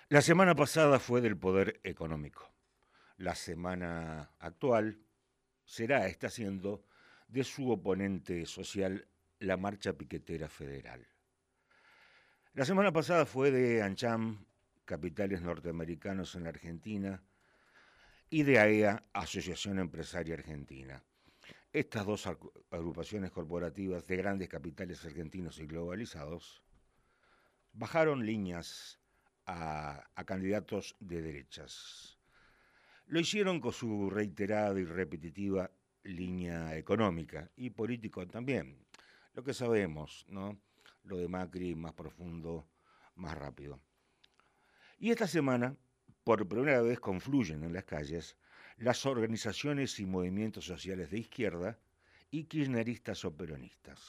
La semana pasada fue del poder económico. La semana actual está siendo de su oponente social, la Marcha Piquetera Federal. La semana pasada fue de ANCHAM, capitales norteamericanos en la Argentina, y de AEA, Asociación Empresaria Argentina. Estas dos agrupaciones corporativas de grandes capitales argentinos y globalizados bajaron líneas a candidatos de derechas. Lo hicieron con su reiterada y repetitiva línea económica y político también. Lo que sabemos, ¿no? Lo de Macri más profundo, más rápido. Y esta semana, por primera vez, confluyen en las calles las organizaciones y movimientos sociales de izquierda y kirchneristas o peronistas.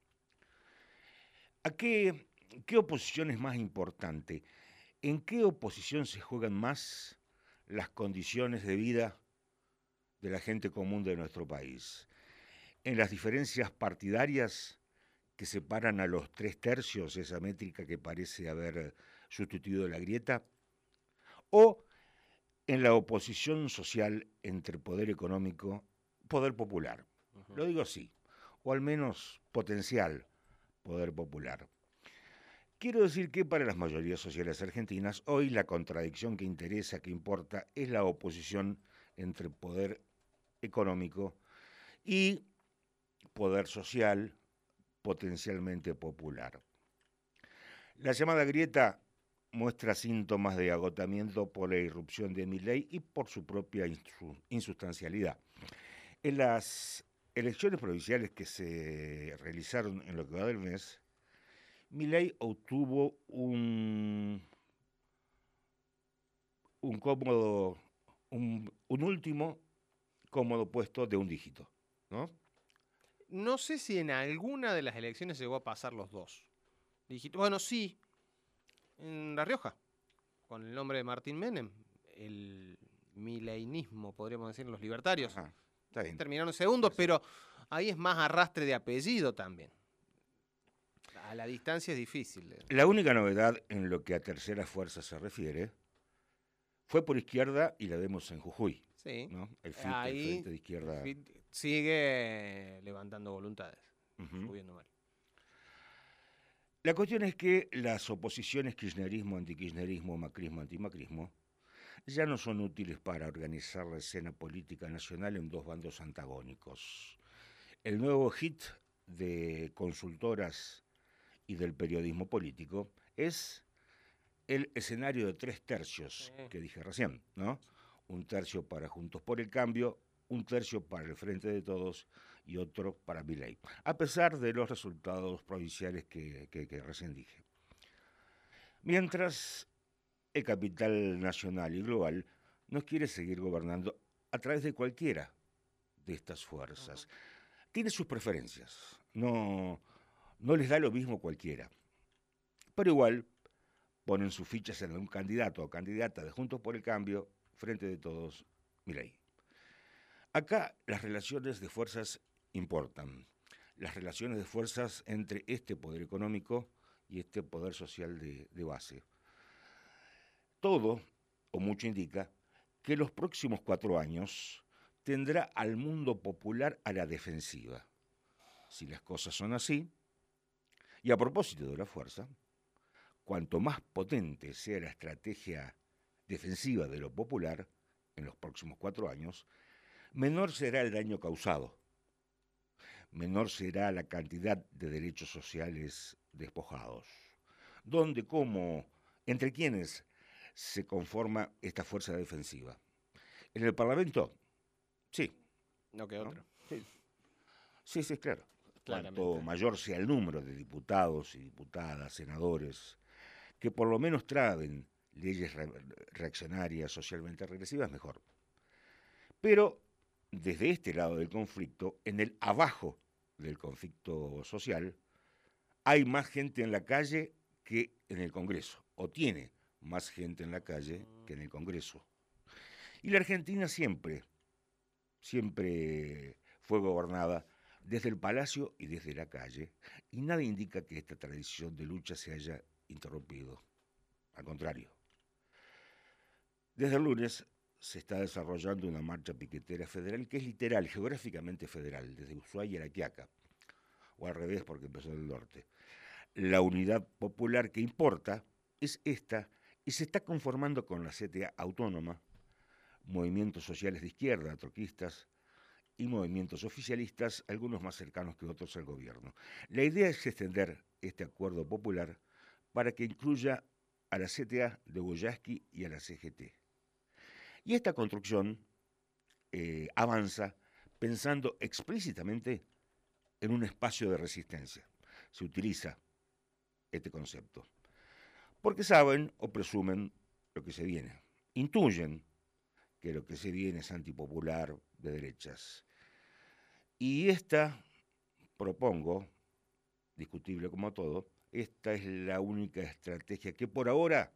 ¿A qué oposición es más importante? ¿En qué oposición se juegan más las condiciones de vida de la gente común de nuestro país? ¿En las diferencias partidarias que separan a los tres tercios, esa métrica que parece haber sustituido la grieta? ¿O en la oposición social entre poder económico y poder popular? Ujú. Lo digo así, o al menos potencial poder popular. Quiero decir que para las mayorías sociales argentinas, hoy la contradicción que interesa, que importa, es la oposición entre poder económico y poder social potencialmente popular. La llamada grieta muestra síntomas de agotamiento por la irrupción de Milei y por su propia insustancialidad. En las elecciones provinciales que se realizaron en lo que va del mes, Milei obtuvo un cómodo, un último cómodo puesto de un dígito, ¿no? No sé si en alguna de las elecciones llegó a pasar los dos. Bueno, sí, en La Rioja, con el nombre de Martín Menem, el mileinismo, podríamos decir, los libertarios. Ajá, está bien. Terminaron segundos, Puede ser. pero ahí es más arrastre de apellido también. A la distancia es difícil. La única novedad en lo que a tercera fuerza se refiere fue por izquierda y la vemos en Jujuy, Sí, ¿no? El FIT, el Frente ahí de Izquierda. sigue levantando voluntades, Ujú. subiendo mal. La cuestión es que las oposiciones kirchnerismo, antikirchnerismo, macrismo, antimacrismo, ya no son útiles para organizar la escena política nacional en dos bandos antagónicos. El nuevo hit de consultoras y del periodismo político es el escenario de tres tercios que dije recién, ¿no? Un tercio para Juntos por el Cambio, un tercio para el Frente de Todos y otro para Milei, a pesar de los resultados provinciales que recién dije. Mientras el capital nacional y global no quiere seguir gobernando a través de cualquiera de estas Ujú. fuerzas. Tiene sus preferencias, no les da lo mismo cualquiera, pero igual ponen sus fichas en un candidato o candidata de Juntos por el Cambio, Frente de Todos, Milei. Acá las relaciones de fuerzas importan. Las relaciones de fuerzas entre este poder económico y este poder social de base. Todo, o mucho indica, que los próximos 4 años tendrá al mundo popular a la defensiva. Si las cosas son así, y a propósito de la fuerza, cuanto más potente sea la estrategia defensiva de lo popular en los próximos 4 años, menor será el daño causado, menor será la cantidad de derechos sociales despojados. ¿Dónde, cómo, entre quiénes se conforma esta fuerza defensiva? En el Parlamento, sí, No que ¿no? otro, Sí, sí, sí, claro. Cuanto claramente. mayor sea el número de diputados y diputadas, senadores, que por lo menos traben leyes reaccionarias, socialmente regresivas, mejor. Pero desde este lado del conflicto, en el abajo del conflicto social, hay más gente en la calle que en el Congreso, o tiene más gente en la calle que en el Congreso. Y la Argentina siempre fue gobernada desde el palacio y desde la calle, y nada indica que esta tradición de lucha se haya interrumpido. Al contrario. Desde el lunes se está desarrollando una marcha piquetera federal que es literal, geográficamente federal, desde Ushuaia a La Quiaca, o al revés porque empezó del norte. La unidad popular que importa es esta y se está conformando con la CTA autónoma, movimientos sociales de izquierda, troquistas, y movimientos oficialistas, algunos más cercanos que otros al gobierno. La idea es extender este acuerdo popular para que incluya a la CTA de Boyaski y a la CGT. Y esta construcción avanza pensando explícitamente en un espacio de resistencia. Se utiliza este concepto. Porque saben o presumen lo que se viene. Intuyen que lo que se viene es antipopular, de derechas. Y esta, propongo, discutible como todo, esta es la única estrategia que por ahora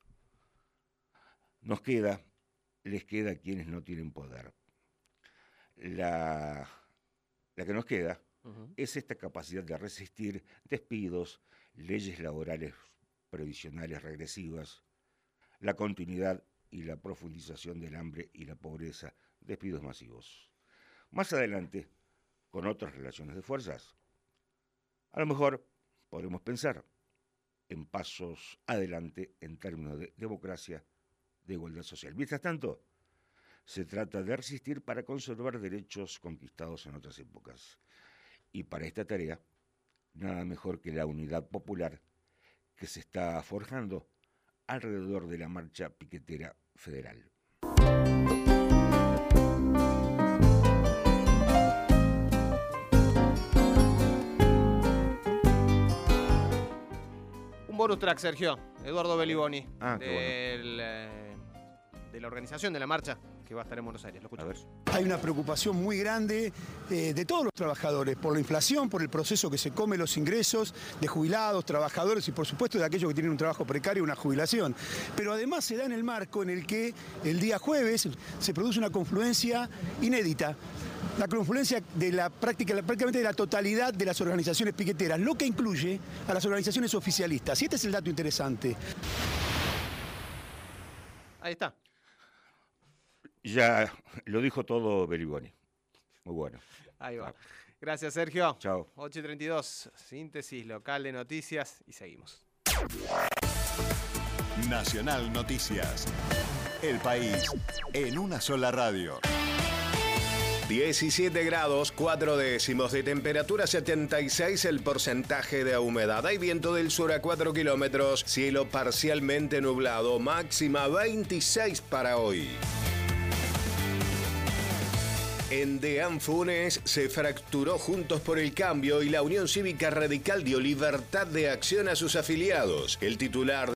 les queda a quienes no tienen poder. La que nos queda es esta capacidad de resistir despidos, leyes laborales previsionales regresivas, la continuidad y la profundización del hambre y la pobreza, despidos masivos. Más adelante, con otras relaciones de fuerzas, a lo mejor podremos pensar en pasos adelante en términos de democracia, de igualdad social. Mientras tanto, se trata de resistir para conservar derechos conquistados en otras épocas. Y para esta tarea, nada mejor que la unidad popular que se está forjando alrededor de la marcha piquetera federal. Un bonus track, Sergio. Eduardo Belliboni, Qué de la organización de la marcha que va a estar en Buenos Aires. Lo escuchamos. Hay una preocupación muy grande de todos los trabajadores por la inflación, por el proceso que se come los ingresos de jubilados, trabajadores y por supuesto de aquellos que tienen un trabajo precario y una jubilación. Pero además se da en el marco en el que el día jueves se produce una confluencia inédita. La confluencia de prácticamente de la totalidad de las organizaciones piqueteras, lo que incluye a las organizaciones oficialistas. Y este es el dato interesante. Ahí está. Ya lo dijo todo Belliboni. Muy bueno. Ahí va. Gracias, Sergio. Chao. 8:32, síntesis local de noticias y seguimos. Nacional Noticias. El país en una sola radio. 17 grados, 4 décimos de temperatura, 76 el porcentaje de humedad. Hay viento del sur a 4 kilómetros, cielo parcialmente nublado, máxima 26 para hoy. En Deán Funes se fracturó Juntos por el Cambio y la Unión Cívica Radical dio libertad de acción a sus afiliados. El titular